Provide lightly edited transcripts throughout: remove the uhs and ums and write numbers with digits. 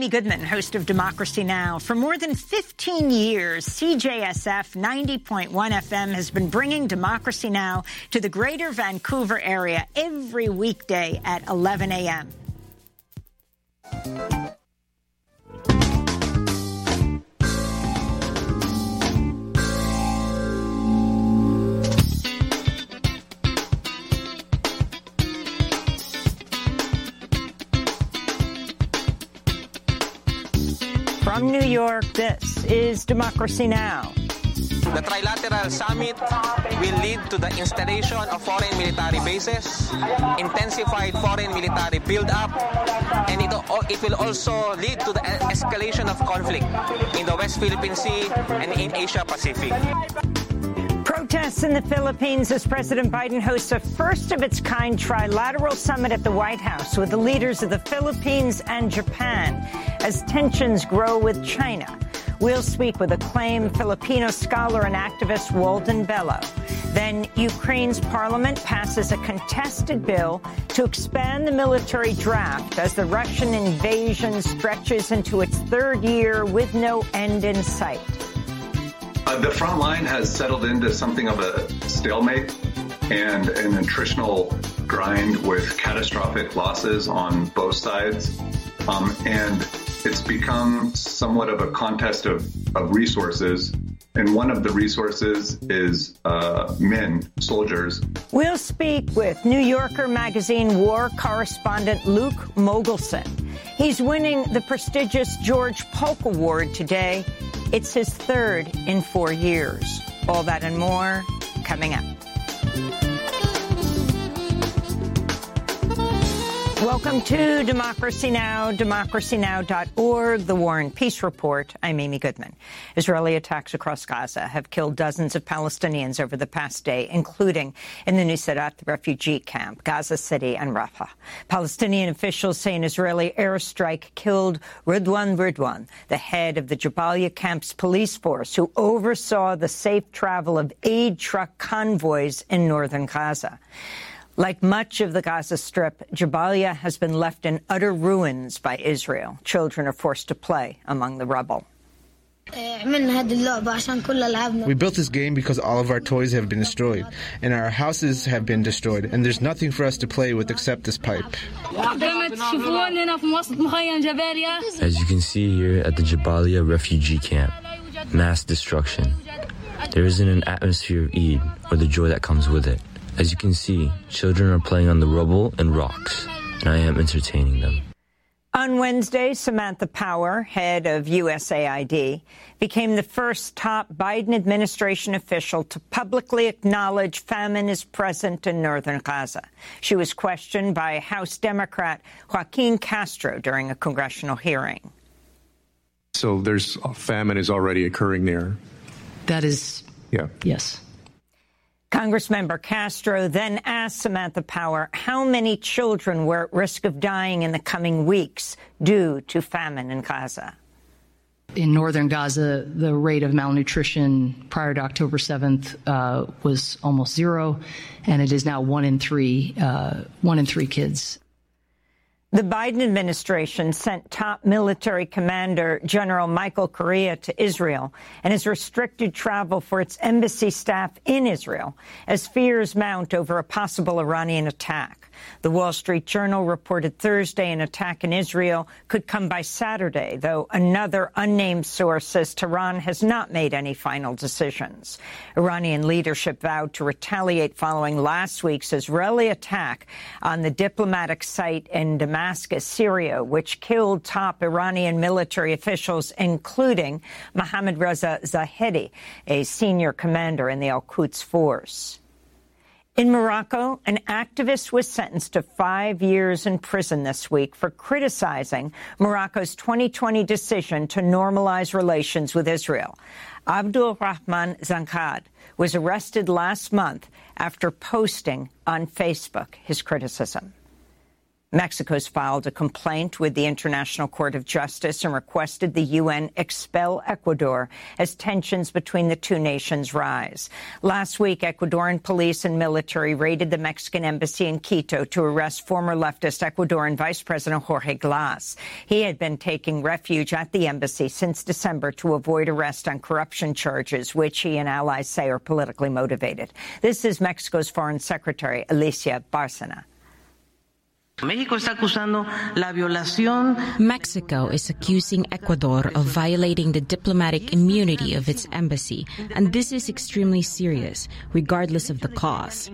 Amy Goodman, host of Democracy Now! For more than 15 years, CJSF 90.1 FM has been bringing Democracy Now! To the greater Vancouver area every weekday at 11 a.m. From New York, this is Democracy Now! The Trilateral Summit will lead to the installation of foreign military bases, intensified foreign military build-up, and it will also lead to the escalation of conflict in the West Philippine Sea and in Asia-Pacific. Protests in the Philippines as President Biden hosts a first-of-its-kind trilateral summit at the White House with the leaders of the Philippines and Japan as tensions grow with China. We'll speak with acclaimed Filipino scholar and activist Walden Bello. Then Ukraine's parliament passes a contested bill to expand the military draft as the Russian invasion stretches into its third year with no end in sight. The front line has settled into something of a stalemate and an attritional grind with catastrophic losses on both sides. And it's become somewhat of a contest of resources. And one of the resources is men, soldiers. We'll speak with New Yorker magazine war correspondent Luke Mogelson. He's winning the prestigious George Polk Award today. It's his third in 4 years. All that and more coming up. Welcome to Democracy Now!, democracynow.org, The War and Peace Report. I'm Amy Goodman. Israeli attacks across Gaza have killed dozens of Palestinians over the past day, including in the Nuseirat refugee camp, Gaza City, and Rafah. Palestinian officials say an Israeli airstrike killed Ridwan, the head of the Jabalia camp's police force, who oversaw the safe travel of aid truck convoys in northern Gaza. Like much of the Gaza Strip, Jabalia has been left in utter ruins by Israel. Children are forced to play among the rubble. We built this game because all of our toys have been destroyed, and our houses have been destroyed, and there's nothing for us to play with except this pipe. As you can see here at the Jabalia refugee camp, mass destruction. There isn't an atmosphere of Eid or the joy that comes with it. As you can see, children are playing on the rubble and rocks, and I am entertaining them. On Wednesday, Samantha Power, head of USAID, became the first top Biden administration official to publicly acknowledge famine is present in northern Gaza. She was questioned by House Democrat Joaquin Castro during a congressional hearing. So there's famine is already occurring there. That is, yeah. Yes. Congressmember Castro then asked Samantha Power how many children were at risk of dying in the coming weeks due to famine in Gaza. In northern Gaza, the rate of malnutrition prior to October 7th was almost zero, and it is now 1 in 3 kids. The Biden administration sent top military commander General Michael Correa to Israel and has restricted travel for its embassy staff in Israel as fears mount over a possible Iranian attack. The Wall Street Journal reported Thursday an attack in Israel could come by Saturday, though another unnamed source says Tehran has not made any final decisions. Iranian leadership vowed to retaliate following last week's Israeli attack on the diplomatic site in Damascus, Syria, which killed top Iranian military officials, including Mohammad Reza Zahedi, a senior commander in the Al-Quds force. In Morocco, an activist was sentenced to 5 years in prison this week for criticizing Morocco's 2020 decision to normalize relations with Israel. Abdul Rahman Zankad was arrested last month after posting on Facebook his criticism. Mexico's filed a complaint with the International Court of Justice and requested the UN expel Ecuador as tensions between the two nations rise. Last week, Ecuadorian police and military raided the Mexican embassy in Quito to arrest former leftist Ecuadorian Vice President Jorge Glass. He had been taking refuge at the embassy since December to avoid arrest on corruption charges, which he and allies say are politically motivated. This is Mexico's Foreign Secretary, Alicia Bárcena. Mexico is accusing Ecuador of violating the diplomatic immunity of its embassy, and this is extremely serious, regardless of the cause.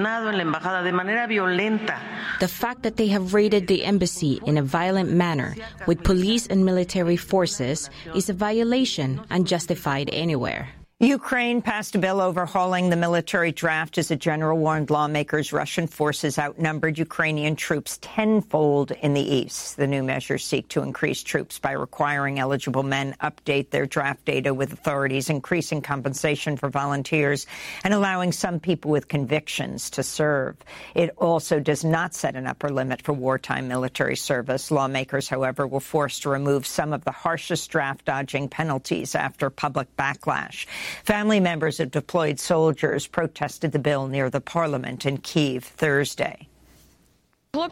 The fact that they have raided the embassy in a violent manner with police and military forces is a violation unjustified anywhere. Ukraine passed a bill overhauling the military draft as a general warned lawmakers Russian forces outnumbered Ukrainian troops tenfold in the east. The new measures seek to increase troops by requiring eligible men update their draft data with authorities, increasing compensation for volunteers, and allowing some people with convictions to serve. It also does not set an upper limit for wartime military service. Lawmakers, however, were forced to remove some of the harshest draft-dodging penalties after public backlash. Family members of deployed soldiers protested the bill near the parliament in Kyiv Thursday. Our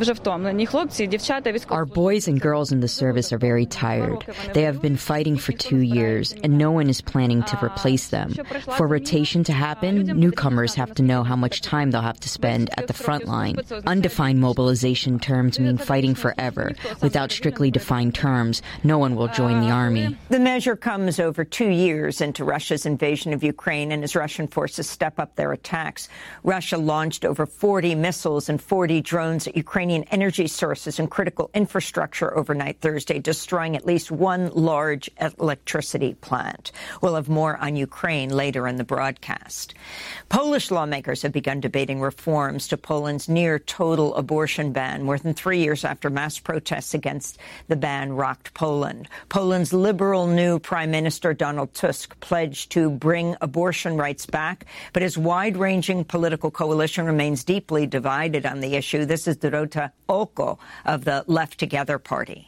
boys and girls in the service are very tired. They have been fighting for 2 years, and no one is planning to replace them. For rotation to happen, newcomers have to know how much time they'll have to spend at the front line. Undefined mobilization terms mean fighting forever. Without strictly defined terms, no one will join the army. The measure comes over 2 years into Russia's invasion of Ukraine, and as Russian forces step up their attacks. Russia launched over 40 missiles and 40 drones at Ukrainian energy sources and critical infrastructure overnight Thursday, destroying at least one large electricity plant. We'll have more on Ukraine later in the broadcast. Polish lawmakers have begun debating reforms to Poland's near-total abortion ban, more than 3 years after mass protests against the ban rocked Poland. Poland's liberal new Prime Minister Donald Tusk pledged to bring abortion rights back, but his wide-ranging political coalition remains deeply divided on the issue. This is Dorota Olko of the Left Together party.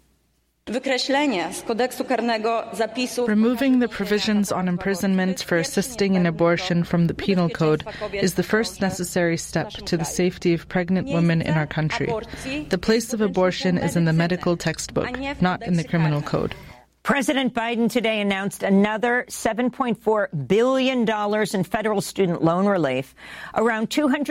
Removing the provisions on imprisonment for assisting in abortion from the penal code is the first necessary step to the safety of pregnant women in our country. The place of abortion is in the medical textbook, not in the criminal code. President Biden today announced another $7.4 billion in federal student loan relief. Around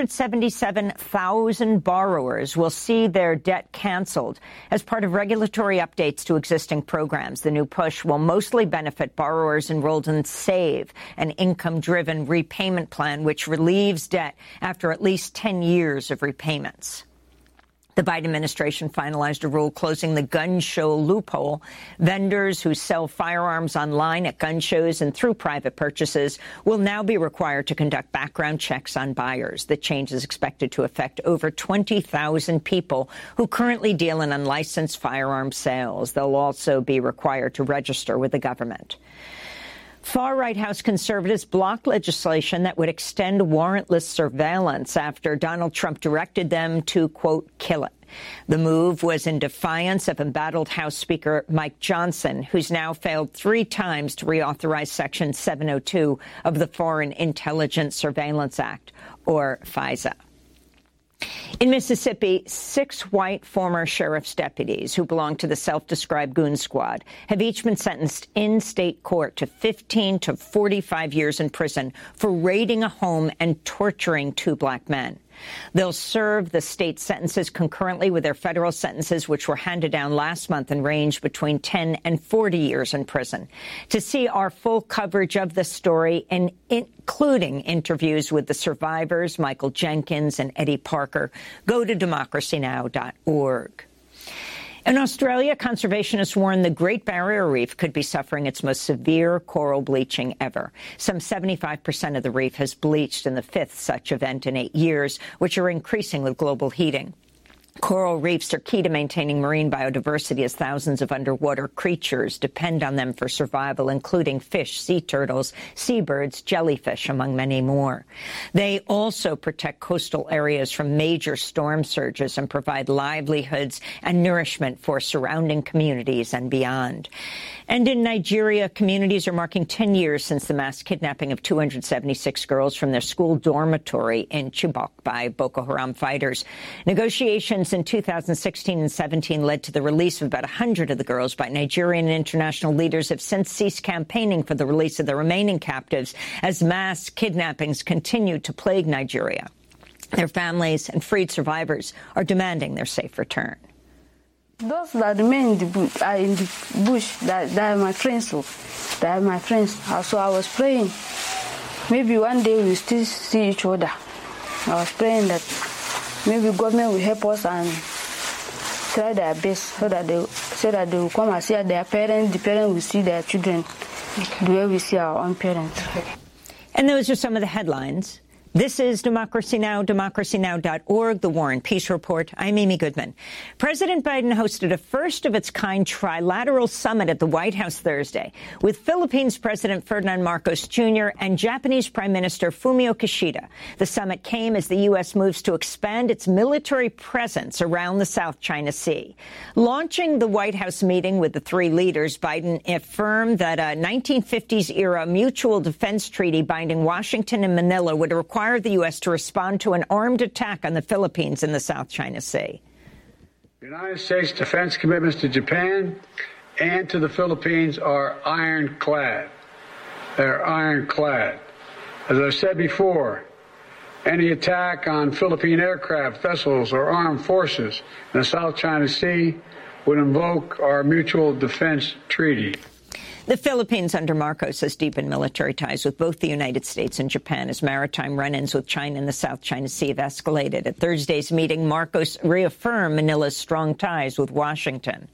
277,000 borrowers will see their debt canceled as part of regulatory updates to existing programs. The new push will mostly benefit borrowers enrolled in SAVE, an income-driven repayment plan which relieves debt after at least 10 years of repayments. The Biden administration finalized a rule closing the gun show loophole. Vendors who sell firearms online at gun shows and through private purchases will now be required to conduct background checks on buyers. The change is expected to affect over 20,000 people who currently deal in unlicensed firearm sales. They'll also be required to register with the government. Far-right House conservatives blocked legislation that would extend warrantless surveillance after Donald Trump directed them to, quote, kill it. The move was in defiance of embattled House Speaker Mike Johnson, who's now failed 3 times to reauthorize Section 702 of the Foreign Intelligence Surveillance Act, or FISA. In Mississippi, 6 white former sheriff's deputies who belong to the self-described goon squad have each been sentenced in state court to 15 to 45 years in prison for raiding a home and torturing 2 black men. They'll serve the state sentences concurrently with their federal sentences, which were handed down last month and range between 10 and 40 years in prison. To see our full coverage of the story, and including interviews with the survivors, Michael Jenkins and Eddie Parker, go to democracynow.org. In Australia, conservationists warn the Great Barrier Reef could be suffering its most severe coral bleaching ever. Some 75% of the reef has bleached in the 5th such event in 8 years, which are increasing with global heating. Coral reefs are key to maintaining marine biodiversity as thousands of underwater creatures depend on them for survival, including fish, sea turtles, seabirds, jellyfish, among many more. They also protect coastal areas from major storm surges and provide livelihoods and nourishment for surrounding communities and beyond. And in Nigeria, communities are marking 10 years since the mass kidnapping of 276 girls from their school dormitory in Chibok by Boko Haram fighters. Negotiations in 2016 and 17 led to the release of about 100 of the girls, but Nigerian and international leaders have since ceased campaigning for the release of the remaining captives as mass kidnappings continue to plague Nigeria. Their families and freed survivors are demanding their safe return. Those that remain in the bush, that are my friends. They are my friends. So I was praying, maybe one day we'll still see each other. I was praying that maybe government will help us and try their best so that they will come and see their parents. The parents will see their children the way we see our own parents. And those are some of the headlines. This is Democracy Now!, democracynow.org, The War and Peace Report. I'm Amy Goodman. President Biden hosted a first-of-its-kind trilateral summit at the White House Thursday with Philippines President Ferdinand Marcos Jr. and Japanese Prime Minister Fumio Kishida. The summit came as the U.S. moves to expand its military presence around the South China Sea. Launching the White House meeting with the three leaders, Biden affirmed that a 1950s-era mutual defense treaty binding Washington and Manila would require the U.S. to respond to an armed attack on the Philippines in the South China Sea. The United States defense commitments to Japan and to the Philippines are ironclad. They're ironclad. As I said before, any attack on Philippine aircraft, vessels, or armed forces in the South China Sea would invoke our mutual defense treaty. The Philippines under Marcos has deepened military ties with both the United States and Japan as maritime run-ins with China in the South China Sea have escalated. At Thursday's meeting, Marcos reaffirmed Manila's strong ties with Washington.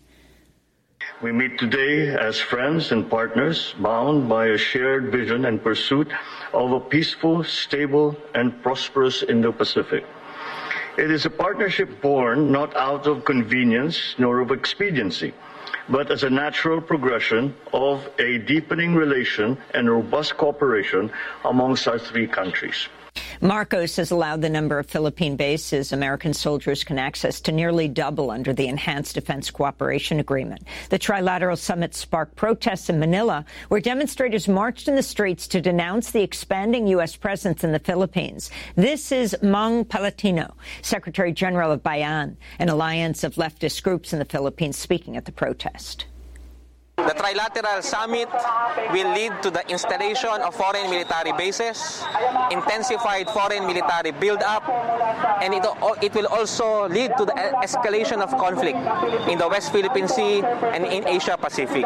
We meet today as friends and partners bound by a shared vision and pursuit of a peaceful, stable, and prosperous Indo-Pacific. It is a partnership born not out of convenience nor of expediency, but as a natural progression of a deepening relation and robust cooperation amongst our three countries. Marcos has allowed the number of Philippine bases American soldiers can access to nearly double under the Enhanced Defense Cooperation Agreement. The trilateral summit sparked protests in Manila, where demonstrators marched in the streets to denounce the expanding U.S. presence in the Philippines. This is Mang Palatino, Secretary General of Bayan, an alliance of leftist groups in the Philippines, speaking at the protest. The trilateral summit will lead to the installation of foreign military bases, intensified foreign military build-up, and it will also lead to the escalation of conflict in the West Philippine Sea and in Asia-Pacific.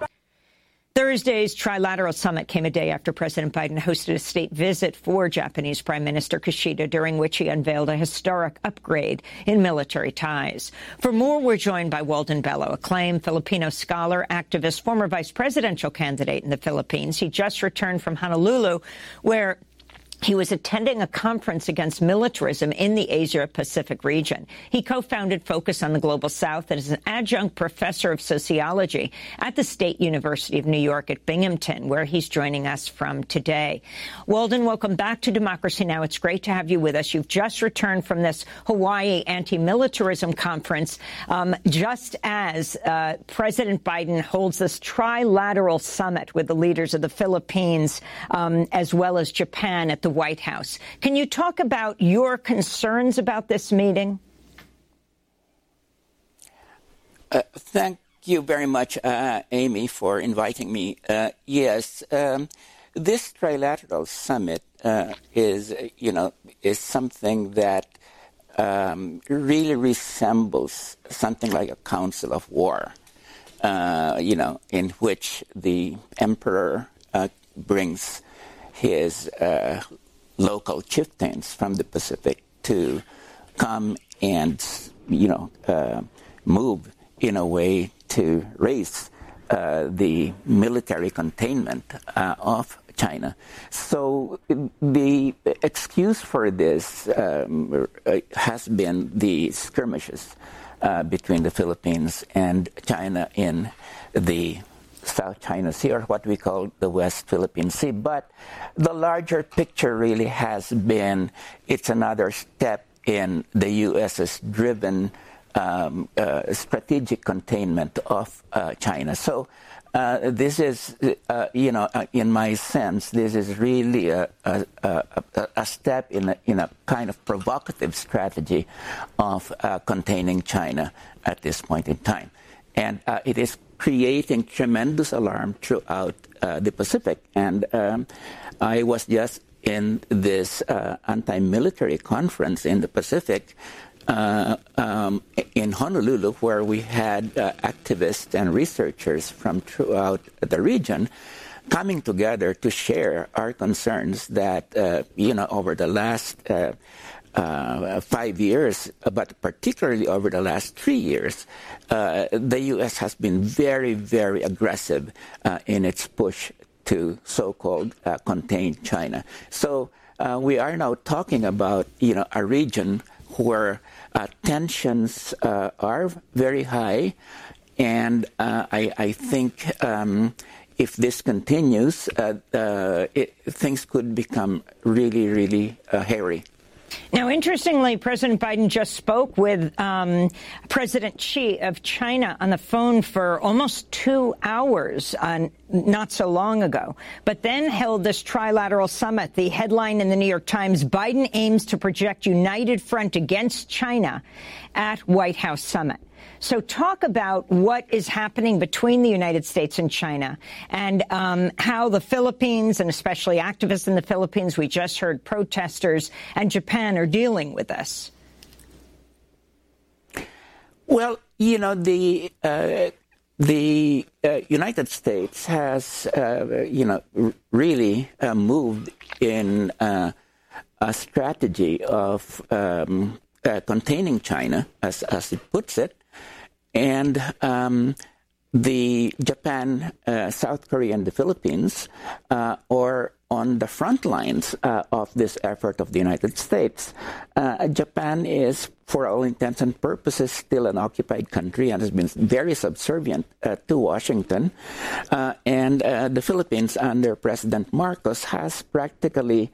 Thursday's trilateral summit came a day after President Biden hosted a state visit for Japanese Prime Minister Kishida, during which he unveiled a historic upgrade in military ties. For more, we're joined by Walden Bello, acclaimed Filipino scholar, activist, former vice presidential candidate in the Philippines. He just returned from Honolulu, where he was attending a conference against militarism in the Asia-Pacific region. He co-founded Focus on the Global South and is an adjunct professor of sociology at the State University of New York at Binghamton, where he's joining us from today. Walden, welcome back to Democracy Now! It's great to have you with us. You've just returned from this Hawaii anti-militarism conference, just as President Biden holds this trilateral summit with the leaders of the Philippines as well as Japan at the White House. Can you talk about your concerns about this meeting? Thank you very much, Amy, for inviting me. Yes, this trilateral summit is something that really resembles something like a council of war, in which the emperor brings his local chieftains from the Pacific to come and, move in a way to raise the military containment of China. So the excuse for this has been the skirmishes between the Philippines and China in the South China Sea, or what we call the West Philippine Sea. But the larger picture really has been, it's another step in the U.S.'s driven strategic containment of China. So this is, in my sense, this is really a step in a kind of provocative strategy of containing China at this point in time. And it is creating tremendous alarm throughout the Pacific. And I was just in this anti-military conference in the Pacific in Honolulu, where we had activists and researchers from throughout the region coming together to share our concerns that, over the last 5 years, but particularly over the last 3 years, the U.S. has been very, very aggressive in its push to so-called contain China. So we are now talking about, a region where tensions are very high, and I think if this continues, things could become really, really hairy. Now, interestingly, President Biden just spoke with President Xi of China on the phone for almost 2 hours not so long ago, but then held this trilateral summit. The headline in the New York Times, Biden aims to project united front against China at White House summit. So talk about what is happening between the United States and China, and how the Philippines, and especially activists in the Philippines, we just heard protesters, and Japan are dealing with this. Well, the United States has, really moved in a strategy of containing China, as it puts it. And the Japan, South Korea, and the Philippines are on the front lines of this effort of the United States. Japan is, for all intents and purposes, still an occupied country and has been very subservient to Washington. And the Philippines, under President Marcos, has practically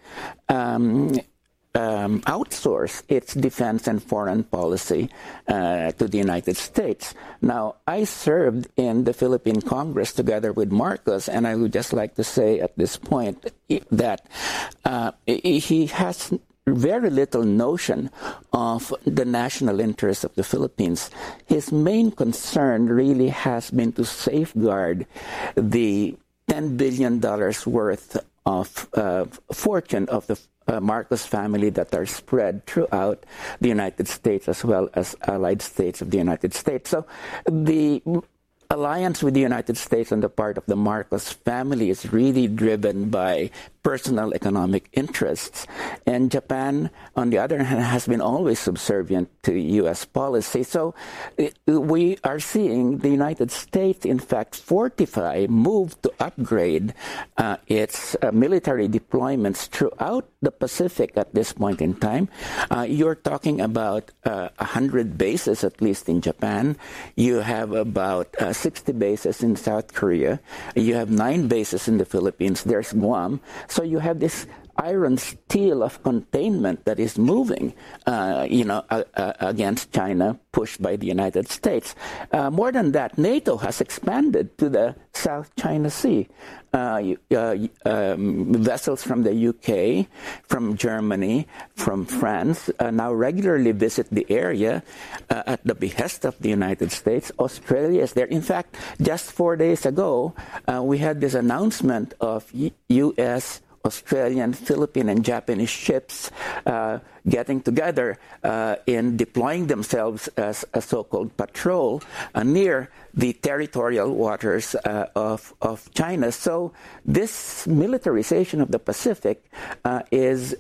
outsource its defense and foreign policy to the United States. Now, I served in the Philippine Congress together with Marcos, and I would just like to say at this point that he has very little notion of the national interest of the Philippines. His main concern really has been to safeguard the $10 billion worth of fortune of the Marcos family that are spread throughout the United States as well as allied states of the United States. So the alliance with the United States on the part of the Marcos family is really driven by personal economic interests. And Japan, on the other hand, has been always subservient to U.S. policy. So we are seeing the United States, in fact, move to upgrade its military deployments throughout the Pacific at this point in time. You're talking about 100 bases, at least in Japan. You have about 60 bases in South Korea. You have 9 bases in the Philippines. There's Guam. So you have this iron steel of containment that is moving, against China, pushed by the United States. More than that, NATO has expanded to the South China Sea. Vessels from the UK, from Germany, from France now regularly visit the area at the behest of the United States. Australia is there. In fact, just 4 days ago, we had this announcement of U.S., Australian, Philippine, and Japanese ships getting together in deploying themselves as a so-called patrol near the territorial waters of China. So this militarization of the Pacific is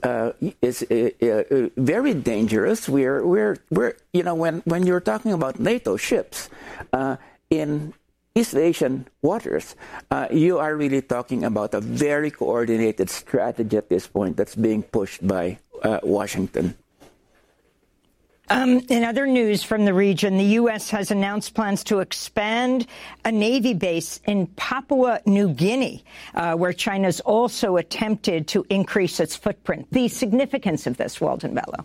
very dangerous. We're when you're talking about NATO ships in East Asian waters, you are really talking about a very coordinated strategy at this point that's being pushed by Washington. In other news from the region, the U.S. has announced plans to expand a Navy base in Papua New Guinea, where China's also attempted to increase its footprint. The significance of this, Walden Bello.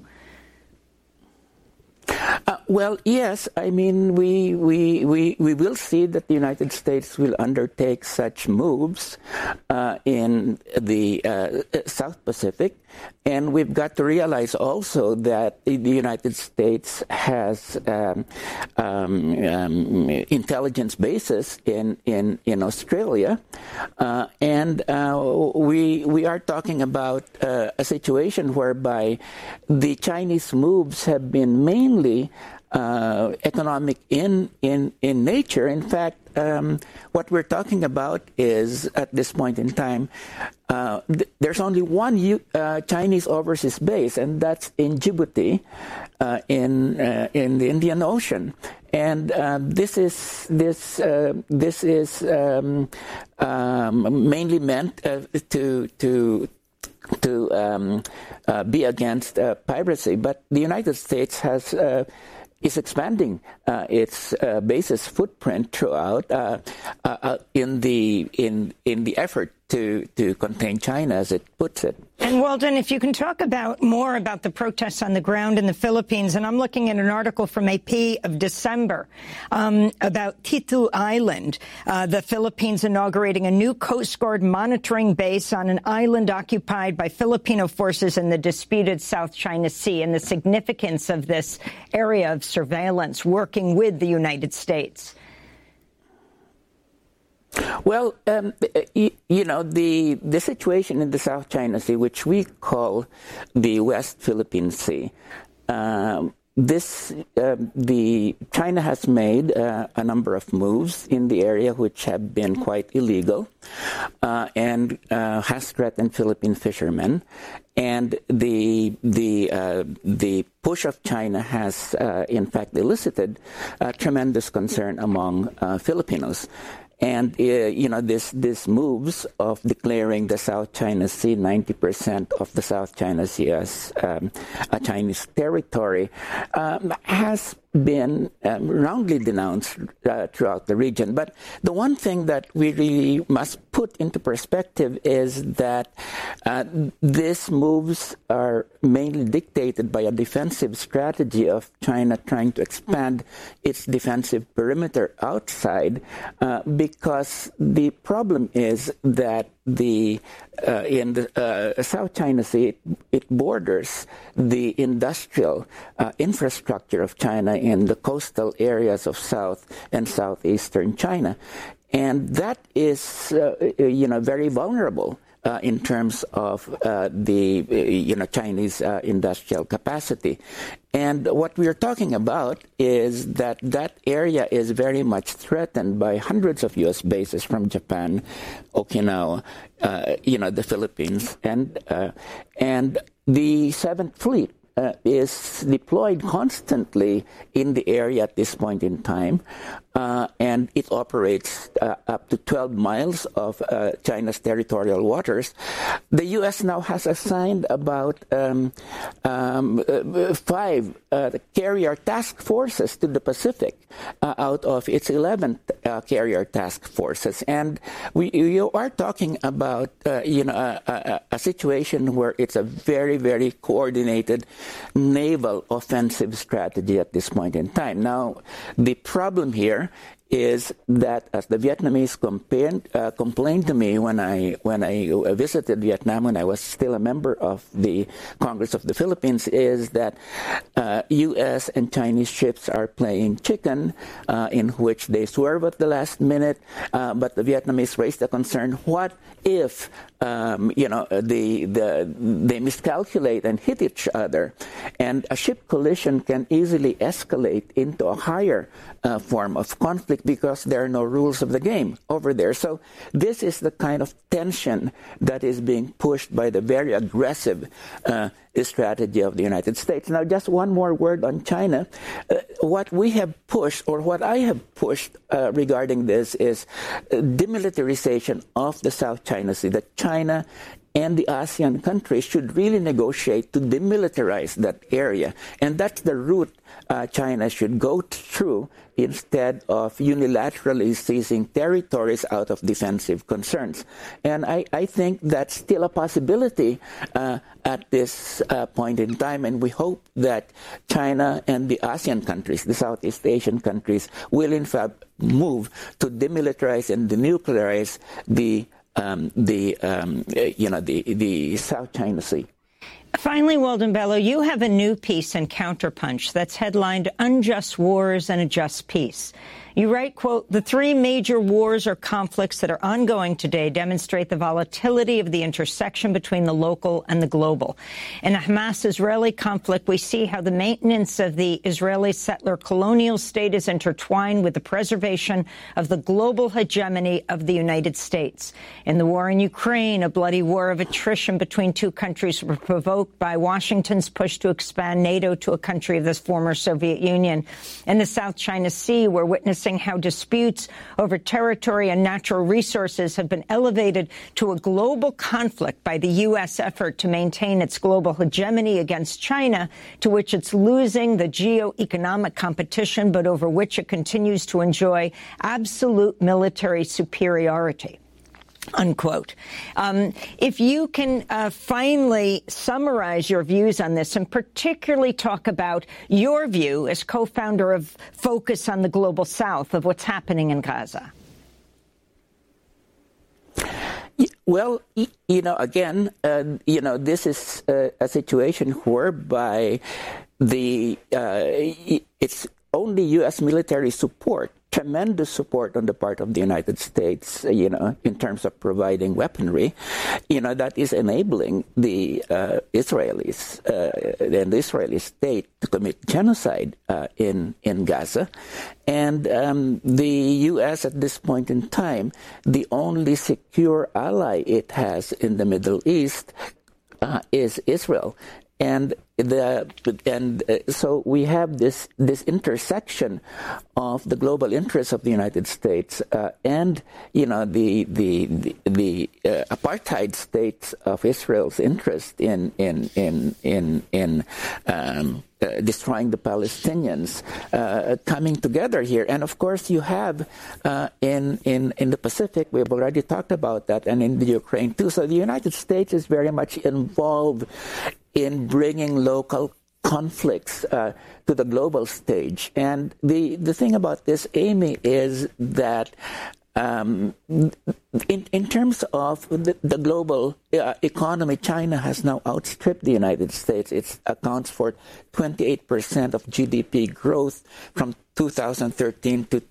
Well, yes. I mean, we will see that the United States will undertake such moves in the South Pacific. And we've got to realize also that the United States has intelligence bases in Australia, and we are talking about a situation whereby the Chinese moves have been mainly economic in nature. In fact, what we're talking about is, at this point in time, there's only one Chinese overseas base, and that's in Djibouti, in the Indian Ocean. And this is mainly meant to be against piracy. But the United States is expanding its bases footprint throughout in the effort to contain China, as it puts it. And Walden, if you can talk more about the protests on the ground in the Philippines, and I'm looking at an article from AP of December about Titu Island, the Philippines inaugurating a new Coast Guard monitoring base on an island occupied by Filipino forces in the disputed South China Sea, and the significance of this area of surveillance working with the United States. Well, the situation in the South China Sea, which we call the West Philippine Sea, China has made a number of moves in the area which have been quite illegal and has threatened Philippine fishermen. And the push of China has, in fact, elicited tremendous concern among Filipinos. And, this moves of declaring the South China Sea, 90% of the South China Sea as a Chinese territory, has been roundly denounced throughout the region. But the one thing that we really must put into perspective is that these moves are mainly dictated by a defensive strategy of China trying to expand its defensive perimeter outside, because the problem is that in the South China Sea, it borders the industrial infrastructure of China in the coastal areas of South and Southeastern China. And that is, very vulnerable in terms of the Chinese industrial capacity. And what we are talking about is that area is very much threatened by hundreds of U.S. bases from Japan, Okinawa, the Philippines, and the 7th Fleet is deployed constantly in the area at this point in time, and it operates up to 12 miles of China's territorial waters. The U.S. now has assigned about 5 carrier task forces to the Pacific out of its 11th carrier task forces. And we are talking about a situation where it's a very, very coordinated naval offensive strategy at this point in time. Now, the problem here is that, as the Vietnamese complained to me when I visited Vietnam when I was still a member of the Congress of the Philippines, is that U.S. and Chinese ships are playing chicken, in which they swerve at the last minute. But the Vietnamese raised the concern: what if they miscalculate and hit each other? And a ship collision can easily escalate into a higher form of conflict because there are no rules of the game over there. So this is the kind of tension that is being pushed by the very aggressive strategy of the United States. Now, just one more word on China. What we have pushed, or what I have pushed regarding this, is demilitarization of the South China Sea, that China and the ASEAN countries should really negotiate to demilitarize that area. And that's the route China should go through instead of unilaterally seizing territories out of defensive concerns. And I think that's still a possibility at this point in time. And we hope that China and the ASEAN countries, the Southeast Asian countries, will in fact move to demilitarize and denuclearize the South China Sea. Finally, Walden Bello, you have a new piece in Counterpunch that's headlined "Unjust Wars and a Just Peace." You write, quote, "The three major wars or conflicts that are ongoing today demonstrate the volatility of the intersection between the local and the global. In the Hamas-Israeli conflict, we see how the maintenance of the Israeli settler colonial state is intertwined with the preservation of the global hegemony of the United States. In the war in Ukraine, a bloody war of attrition between two countries was provoked by Washington's push to expand NATO to a country of the former Soviet Union. In the South China Sea, we're witnessing how disputes over territory and natural resources have been elevated to a global conflict by the U.S. effort to maintain its global hegemony against China, to which it's losing the geo-economic competition, but over which it continues to enjoy absolute military superiority." Unquote. If you can finally summarize your views on this, and particularly talk about your view as co-founder of Focus on the Global South of what's happening in Gaza. Well, again, this is a situation whereby it's only U.S. military support, tremendous support on the part of the United States, in terms of providing weaponry, that is enabling the Israelis and the Israeli state to commit genocide in Gaza. And the U.S. at this point in time, the only secure ally it has in the Middle East is Israel. And so we have this intersection of the global interests of the United States and the apartheid states of Israel's interest in destroying the Palestinians coming together here. And of course you have in the Pacific, we've already talked about that, and in the Ukraine too. So the United States is very much involved in bringing local conflicts to the global stage. And the thing about this, Amy, is that in terms of the global economy, China has now outstripped the United States. It accounts for 28% of GDP growth from 2013 to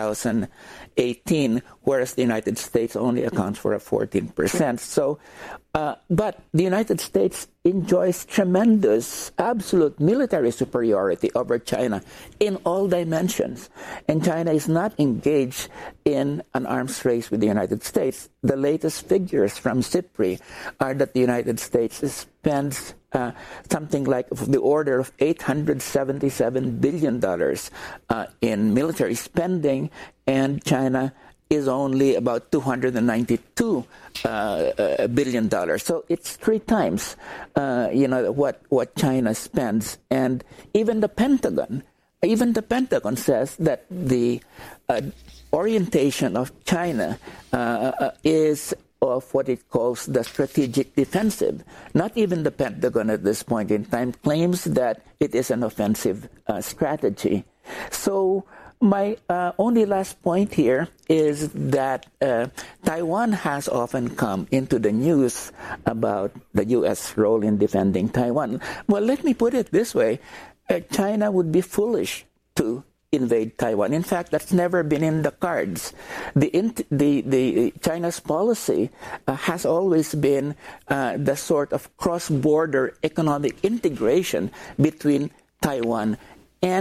2018, whereas the United States only accounts for 14%. So, but the United States enjoys tremendous, absolute military superiority over China in all dimensions. And China is not engaged in an arms race with the United States. The latest figures from SIPRI are that the United States spends something like the order of $877 billion in military spending, and China is only about $292 billion. So it's 3 times, what China spends. And even the Pentagon says that the orientation of China is of what it calls the strategic defensive. Not even the Pentagon at this point in time claims that it is an offensive strategy. So my only last point here is that Taiwan has often come into the news about the U.S. role in defending Taiwan. Well, let me put it this way. China would be foolish to invade Taiwan. In fact, that's never been in the cards. The China's policy has always been the sort of cross-border economic integration between Taiwan and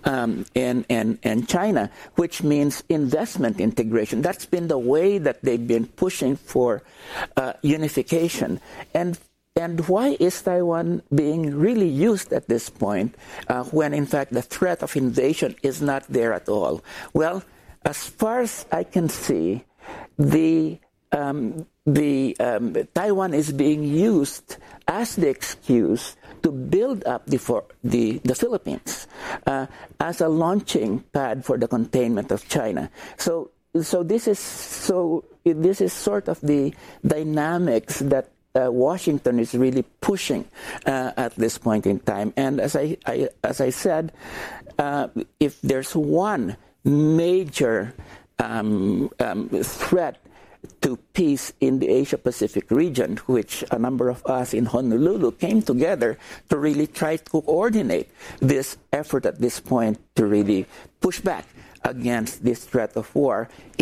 and China, which means investment integration. That's been the way that they've been pushing for unification. And why is Taiwan being really used at this point when, in fact, the threat of invasion is not there at all? Well, as far as I can see, Taiwan is being used as the excuse to build up the Philippines as a launching pad for the containment of China. So this is sort of the dynamics that Washington is really pushing at this point in time. And as I said, if there's one major threat to peace in the Asia-Pacific region, which a number of us in Honolulu came together to really try to coordinate this effort at this point to really push back against this threat of war,